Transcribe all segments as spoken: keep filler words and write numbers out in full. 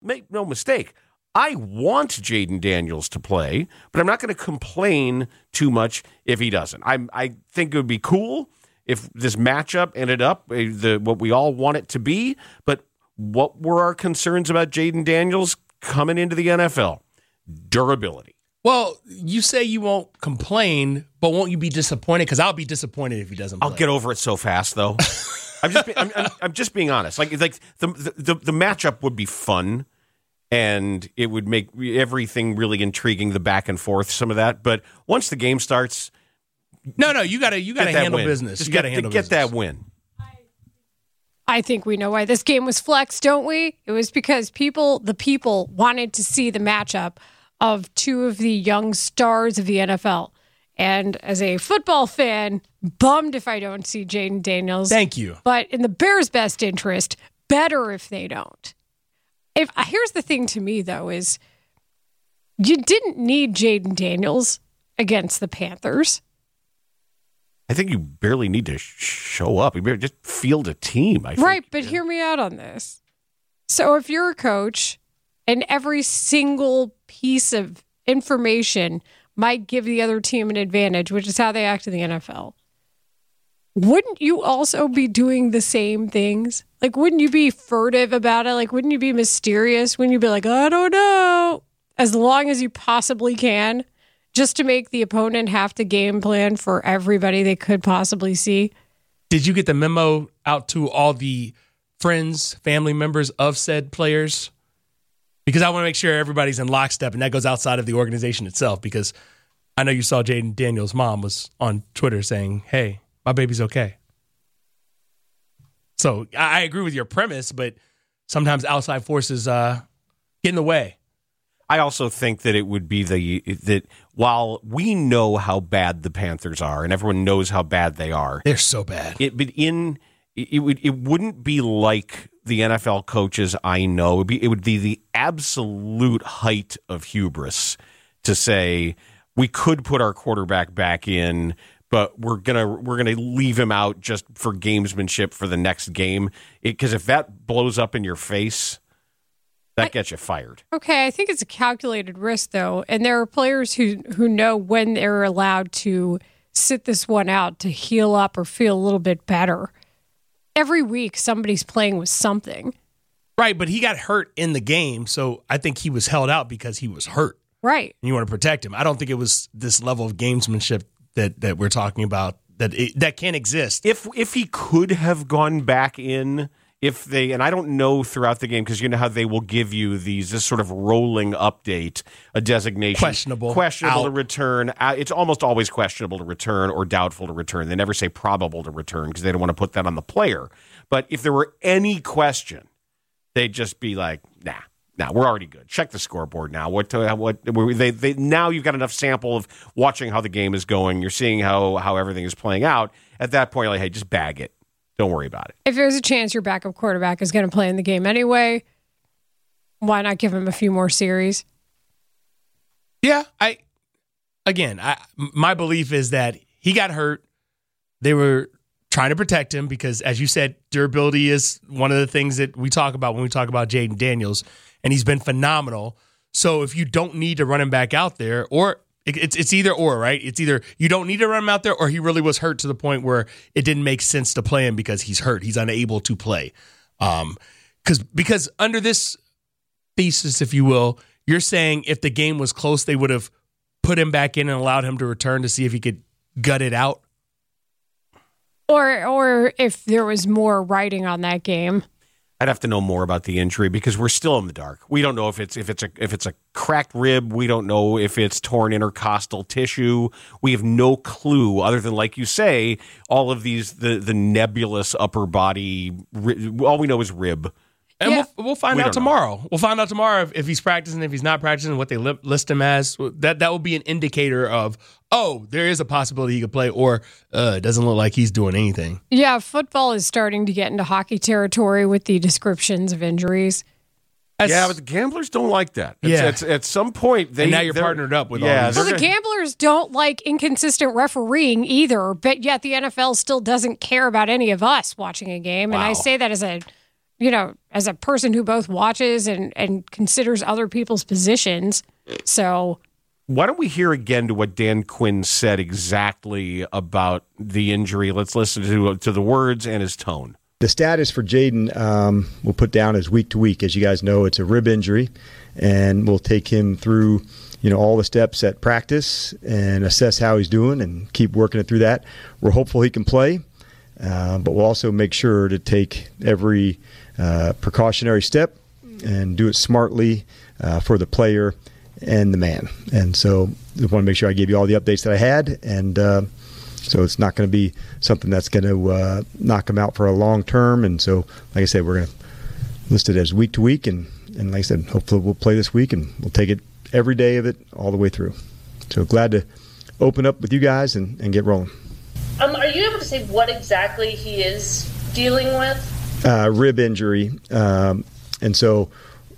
make no mistake, I want Jaden Daniels to play, but I'm not going to complain too much if he doesn't. I I think it would be cool if this matchup ended up uh, the what we all want it to be, but what were our concerns about Jaden Daniels coming into the N F L? Durability. Well, you say you won't complain, but won't you be disappointed? Because I'll be disappointed if he doesn't play. I'll get over it so fast, though. I'm just, be, I'm, I'm, I'm just being honest. Like, like the, the the matchup would be fun, and it would make everything really intriguing. The back and forth, some of that. But once the game starts, no, no, you gotta, you gotta handle win. business. Just you gotta get, handle get business. that win. I think we know why this game was flexed, don't we? It was because people, the people, wanted to see the matchup of two of the young stars of the N F L. And as a football fan, bummed if I don't see Jaden Daniels. Thank you. But in the Bears' best interest, better if they don't. If here's the thing to me, though, is you didn't need Jaden Daniels against the Panthers. I think you barely need to sh- show up. You better just field a team. I think. Right, but hear me out on this. So if you're a coach and every single piece of information might give the other team an advantage, which is how they act in the N F L, wouldn't you also be doing the same things? Like, wouldn't you be furtive about it? Like, wouldn't you be mysterious? Wouldn't you be like, I don't know, as long as you possibly can, just to make the opponent have to game plan for everybody they could possibly see? Did you get the memo out to all the friends, family members of said players? Because I want to make sure everybody's in lockstep, and that goes outside of the organization itself, because I know you saw Jaden Daniels' mom was on Twitter saying, hey, my baby's okay. So I agree with your premise, but sometimes outside forces uh, get in the way. I also think that it would be the that while we know how bad the Panthers are, and everyone knows how bad they are, they're so bad. It but in it would it wouldn't be like the N F L coaches I know. It would be it would be the absolute height of hubris to say we could put our quarterback back in, but we're gonna we're gonna leave him out just for gamesmanship for the next game. Because if that blows up in your face, that gets you fired. Okay, I think it's a calculated risk, though. And there are players who, who know when they're allowed to sit this one out to heal up or feel a little bit better. Every week, somebody's playing with something. Right, but he got hurt in the game, so I think he was held out because he was hurt. Right. And you want to protect him. I don't think it was this level of gamesmanship that, that we're talking about that it, that can't exist. If if he could have gone back in... If they, and I don't know throughout the game, because you know how they will give you these, this sort of rolling update, a designation. Questionable. Questionable Out. to return. It's almost always questionable to return or doubtful to return. They never say probable to return because they don't want to put that on the player. But if there were any question, they'd just be like, nah, nah, we're already good. Check the scoreboard now. What, what, they, they, now you've got enough sample of watching how the game is going. You're seeing how, how everything is playing out. At that point, you're like, hey, just bag it. Don't worry about it. If there's a chance your backup quarterback is going to play in the game anyway, why not give him a few more series? Yeah, I again, I my belief is that he got hurt. They were trying to protect him because, as you said, durability is one of the things that we talk about when we talk about Jaden Daniels, and he's been phenomenal. So if you don't need to run him back out there, or It's it's either or, right? It's either you don't need to run him out there or he really was hurt to the point where it didn't make sense to play him because he's hurt. He's unable to play. Um, cause, because under this thesis, if you will, you're saying if the game was close, they would have put him back in and allowed him to return to see if he could gut it out? Or, or if there was more writing on that game. I'd have to know more about the injury because we're still in the dark. We don't know if it's if it's a if it's a cracked rib. We don't know if it's torn intercostal tissue. We have no clue other than, like you say, all of these the the nebulous upper body. All we know is rib. And Yeah. we'll, we'll find We out don't know. tomorrow. We'll find out tomorrow if, if he's practicing, if he's not practicing, what they li- list him as. That that will be an indicator of, oh, there is a possibility he could play, or uh, it doesn't look like he's doing anything. Yeah, football is starting to get into hockey territory with the descriptions of injuries. That's- Yeah, but the gamblers don't like that. It's, Yeah. it's, at some point, they And now you're they're- partnered up with all yeah, these. they're Well, the gonna- gamblers don't like inconsistent refereeing either, but yet the N F L still doesn't care about any of us watching a game. And I Wow. say that as a you know, as a person who both watches and, and considers other people's positions. So why don't we hear again to what Dan Quinn said exactly about the injury? Let's listen to to the words and his tone. The status for Jaden um, we'll put down as week to week. As you guys know, it's a rib injury, and we'll take him through, you know, all the steps at practice and assess how he's doing and keep working it through that. We're hopeful he can play, uh, but we'll also make sure to take every uh, precautionary step and do it smartly uh, for the player and the man. And so I want to make sure I gave you all the updates that I had, and uh, so it's not going to be something that's going to uh, knock him out for a long term. And so, like I said, we're going to list it as week to week, and, and like I said, hopefully we'll play this week, and we'll take it every day of it all the way through. So glad to open up with you guys and, and get rolling. Um, are you able to say what exactly he is dealing with? Uh, rib injury. Um, and so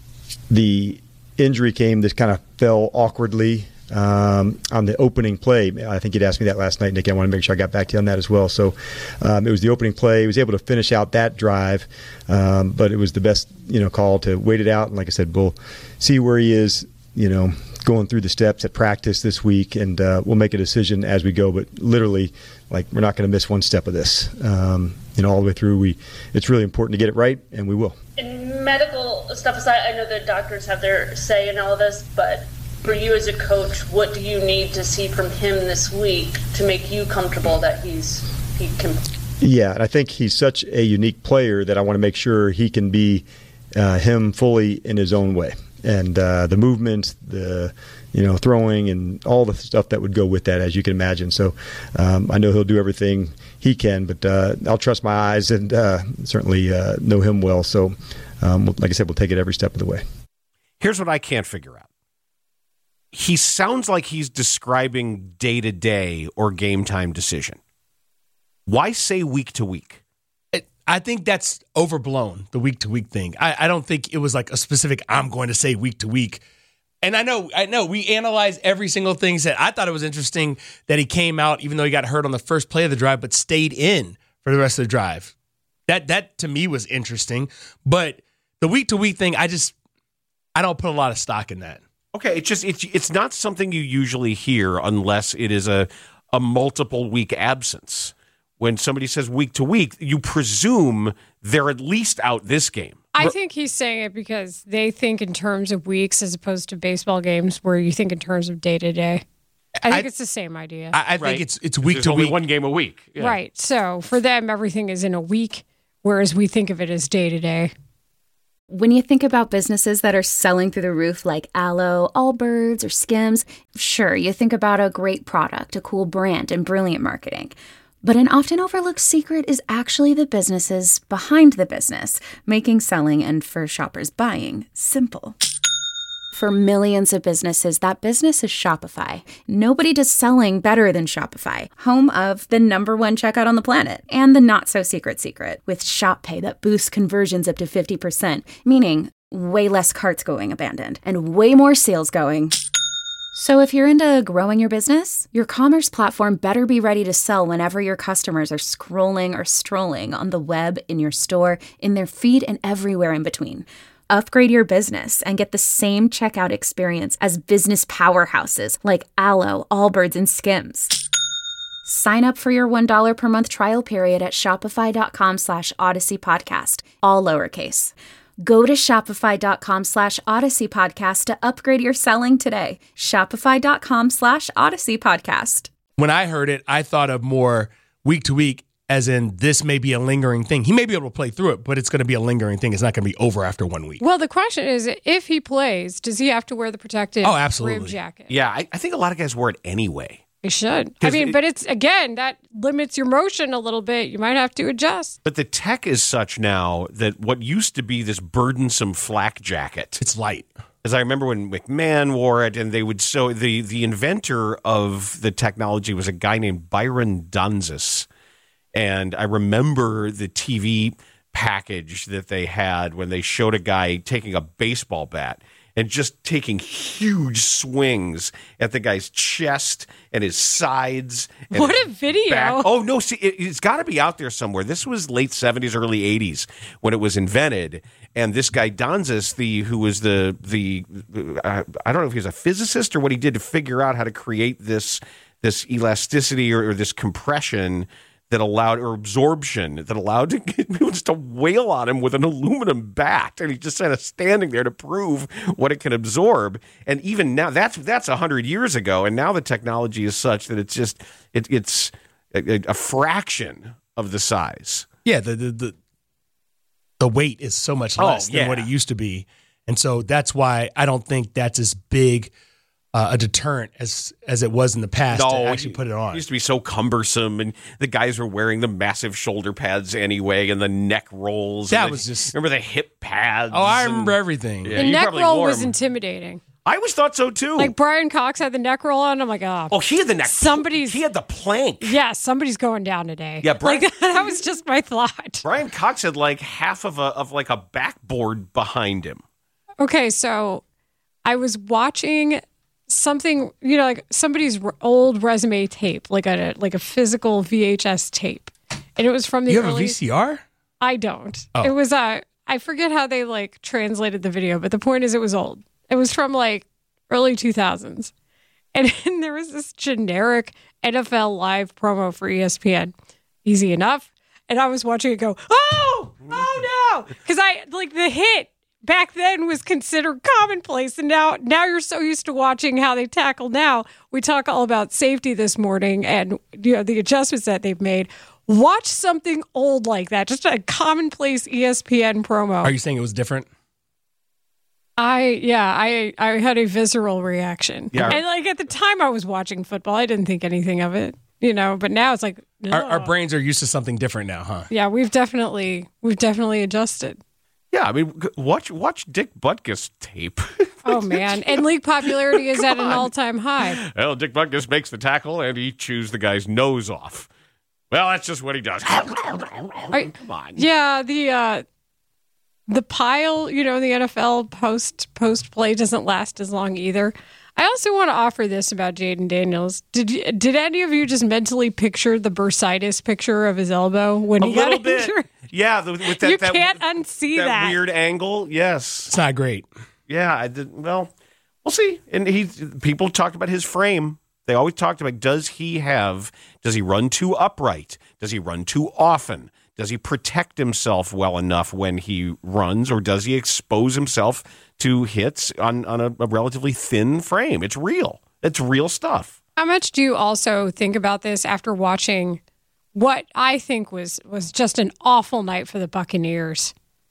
the injury came, this kind of fell awkwardly um, on the opening play. I think you'd asked me that last night, Nick. I want to make sure I got back to you on that as well. So um, it was the opening play. He was able to finish out that drive, um, but it was the best, you know, call to wait it out. And like I said, we'll see where he is, you know, going through the steps at practice this week, and uh, we'll make a decision as we go. But literally, like, we're not going to miss one step of this. Um, you know, all the way through, we it's really important to get it right, and we will. And medical stuff aside, I know that doctors have their say in all of this, but for you as a coach, what do you need to see from him this week to make you comfortable that he's he can? Yeah, and I think he's such a unique player that I want to make sure he can be uh, him fully in his own way. And uh, the movement, the you know throwing, and all the stuff that would go with that, as you can imagine. So um, I know he'll do everything he can, but uh, I'll trust my eyes and uh, certainly uh, know him well. So um, like I said, we'll take it every step of the way. Here's what I can't figure out. He sounds like he's describing day-to-day or game-time decision. Why say week-to-week? I think that's overblown, the week-to-week thing. I, I don't think it was like a specific, I'm going to say week-to-week. And I know, I know, we analyzed every single thing he said. I thought it was interesting that he came out, even though he got hurt on the first play of the drive, but stayed in for the rest of the drive. That, that to me was interesting. But the week-to-week thing, I just, I don't put a lot of stock in that. Okay, it's just it's it's not something you usually hear unless it is a a multiple week absence. When somebody says week to week, you presume they're at least out this game. I think he's saying it because they think in terms of weeks as opposed to baseball games where you think in terms of day to day. I think I, it's the same idea. I, I think right. it's it's week There's to only week. one game a week. Yeah. Right. So for them, everything is in a week, whereas we think of it as day to day. When you think about businesses that are selling through the roof like Aloe, Allbirds, or Skims, sure, you think about a great product, a cool brand, and brilliant marketing. But an often overlooked secret is actually the businesses behind the business, making selling and, for shoppers, buying simple. For millions of businesses, that business is Shopify. Nobody does selling better than Shopify, home of the number one checkout on the planet, and the not-so-secret secret, with Shop Pay that boosts conversions up to fifty percent, meaning way less carts going abandoned, and way more sales going. So if you're into growing your business, your commerce platform better be ready to sell whenever your customers are scrolling or strolling on the web, in your store, in their feed, and everywhere in between. Upgrade your business and get the same checkout experience as business powerhouses like Aloe, Allbirds, and Skims. Sign up for your one dollar per month trial period at shopify.com slash Odyssey Podcast, all lowercase. Go to shopify.com slash Odyssey Podcast to upgrade your selling today. Shopify.com slash Odyssey Podcast. When I heard it, I thought of more week to week, as in this may be a lingering thing. He may be able to play through it, but it's going to be a lingering thing. It's not going to be over after one week. Well, the question is, if he plays, does he have to wear the protective oh, absolutely. rib jacket? Yeah, I, I think a lot of guys wear it anyway. He should. I mean, it, but it's, again, that limits your motion a little bit. You might have to adjust. But the tech is such now that what used to be this burdensome flak jacket. It's light. As I remember when McMahon wore it, and they would sew, the, the inventor of the technology was a guy named Byron Dunzis. And I remember the T V package that they had when they showed a guy taking a baseball bat and just taking huge swings at the guy's chest and his sides. And What his a video. back. Oh, no, see, it, it's got to be out there somewhere. This was late seventies, early eighties when it was invented. And this guy, Donzis, the, who was the, the uh, I don't know if he was a physicist or what he did to figure out how to create this, this elasticity or, or this compression that allowed, or absorption that allowed to get people just to wail on him with an aluminum bat, and he's just kind of standing there to prove what it can absorb. And even now, that's that's a hundred years ago, and now the technology is such that it's just it, it's a, a fraction of the size. Yeah, the the the, the weight is so much Oh, less yeah. than what it used to be, and so that's why I don't think that's as big uh, a deterrent as as it was in the past to actually put it on. It used to be so cumbersome, and the guys were wearing the massive shoulder pads anyway, and the neck rolls. That and the- was just- remember the hip pads. Oh, I and- remember everything. Yeah, The you neck probably roll wore was 'em. intimidating. I always thought so too. Like Brian Cox had the neck roll on. I'm like, oh, oh, he had the neck. somebody's- He had the plank. yeah, somebody's going down today. Yeah, Brian- like that was just my thought. Brian Cox had like half of a of like a backboard behind him. Okay, so I was watching something, you know, like somebody's r- old resume tape, like a like a physical V H S tape, and it was from the You have a early. V C R? I don't. Oh. It was uh, I forget how they like translated the video, but the point is, it was old. It was from like early two thousands, and, and there was this generic N F L Live promo for E S P N. Easy enough, and I was watching it go, oh, oh no, because I like the hit. Back then was considered commonplace, and now now you're so used to watching how they tackle now. We talk all about safety this morning and you know the adjustments that they've made. Watch something old like that, just a commonplace E S P N promo. Are you saying it was different? I yeah, I I had a visceral reaction. Yeah. And like at the time I was watching football, I didn't think anything of it, you know, but now it's like Our, our ugh. brains are used to something different now, huh? Yeah, we've definitely we've definitely adjusted. Yeah, I mean, g- watch watch Dick Butkus tape. Oh man, and league popularity is at an on. all-time high. Well, Dick Butkus makes the tackle and he chews the guy's nose off. Well, that's just what he does. I- Come on. Yeah, the uh, the pile, you know, in the N F L post post play doesn't last as long either. I also want to offer this about Jaden Daniels. Did you, did any of you just mentally picture the bursitis picture of his elbow when A he got little bit. injured? Yeah, the, with that, You that, can't unsee that, that. weird angle. Yes. It's not great. Yeah, I did. Well, we'll see. And he, people talked about his frame. They always talked about, does he have, does he run too upright? Does he run too often? Does he protect himself well enough when he runs, or does he expose himself to hits on, on a, a relatively thin frame? It's real. It's real stuff. How much do you also think about this after watching what I think was was just an awful night for the Buccaneers?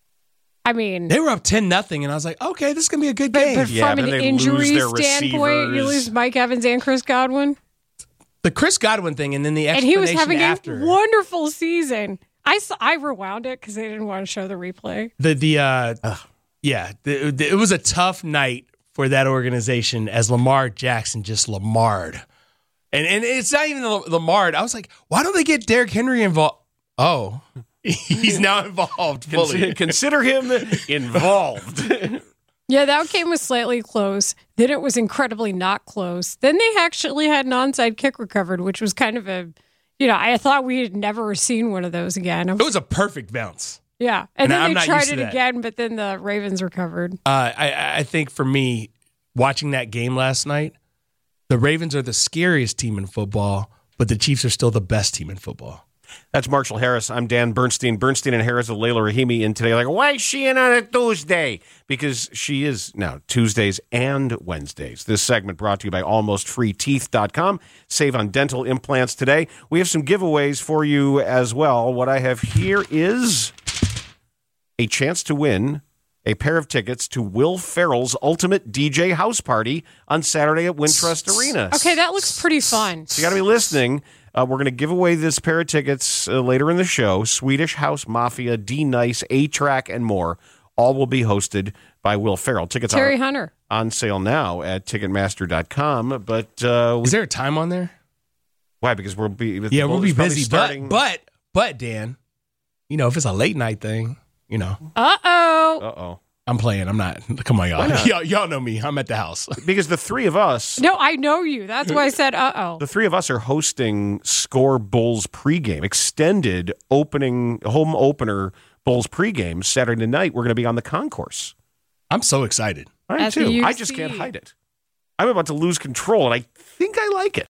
I mean, They were up ten nothing, and I was like, okay, this is going to be a good but, game. but Yeah, from but an then they lose injury their standpoint, you receivers. lose Mike Evans and Chris Godwin. The Chris Godwin thing, and then the And explanation he was having after. a wonderful season. I, saw, I rewound it because they didn't want to show the replay. The the uh, yeah, the, the, it was a tough night for that organization as Lamar Jackson just Lamar'd, and and it's not even the Lamar'd. I was like, why don't they get Derrick Henry involved? Oh, he's now involved fully. Consider, consider him involved. Yeah, that game was slightly close. Then it was incredibly not close. Then they actually had an onside kick recovered, which was kind of a, you know, I thought we had never seen one of those again. I It was- was a perfect bounce. yeah, and, and then I'm they not tried used to it that. again, but then the Ravens recovered. Uh, I I think for me, watching that game last night, the Ravens are the scariest team in football, but the Chiefs are still the best team in football. That's Marshall Harris. I'm Dan Bernstein. Bernstein and Harris with Layla Rahimi in today. Like, why is she in on a Tuesday? Because she is now Tuesdays and Wednesdays. This segment brought to you by almost free teeth dot com. Save on dental implants today. We have some giveaways for you as well. What I have here is a chance to win a pair of tickets to Will Ferrell's Ultimate D J House Party on Saturday at Wintrust Arena. Okay, that looks pretty fun. So you got to be listening. Uh, we're going to give away this pair of tickets uh, later in the show. Swedish House Mafia, D-Nice, A-Track, and more. All will be hosted by Will Ferrell. Tickets Terry are Hunter. on sale now at ticketmaster dot com. But uh, Is there a time on there? why? Because we'll be Yeah, we'll be it's probably busy. starting. But but but Dan, you know, if it's a late night thing, you know, Uh oh. Uh oh. I'm playing. I'm not. Come on, y'all. not? y'all. Y'all know me. I'm at the house. Because the three of us, No, I know you. That's why I said, uh oh. the three of us are hosting Score Bulls pregame, extended opening, home opener Bulls pregame Saturday night. We're going to be on the concourse. I'm so excited. I am At the too. I U C. just can't hide it. I'm about to lose control, and I think I like it.